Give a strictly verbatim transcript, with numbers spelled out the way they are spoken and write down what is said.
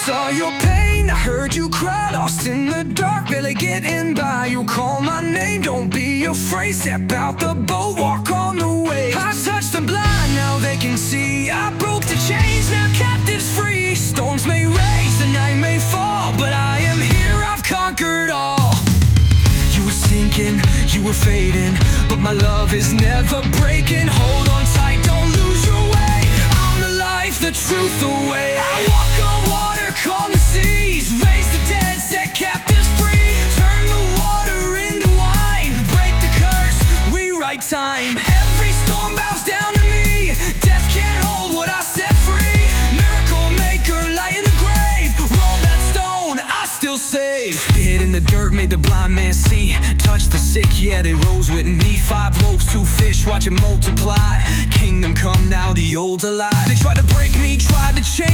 saw your pain, I heard you cry, lost in the dark, barely getting by. You call my name, don't be afraid, step out the boat, walk on the waves. I touched the blind, now they can see. I broke the chains, now captives free. Storms may rage, the night may fall, but I am here, I've conquered all. You were sinking, you were fading, but my love is never breaking. Hold on tight, don't lose your way. I'm the life, the truth, the way. I walk on water, calm the seas, raise the dead, set captives free. Turn the water into wine, break the curse, rewrite time. Every storm bows down to me, death can't hold what I set free. Miracle maker, light in the grave, roll that stone, I still save. Hid in the dirt, made the blind man see. Touched the sick, yeah, they rose with me. Five loaves, two fish, watch it multiply. Kingdom come, now the old alive. They tried to break me, tried to change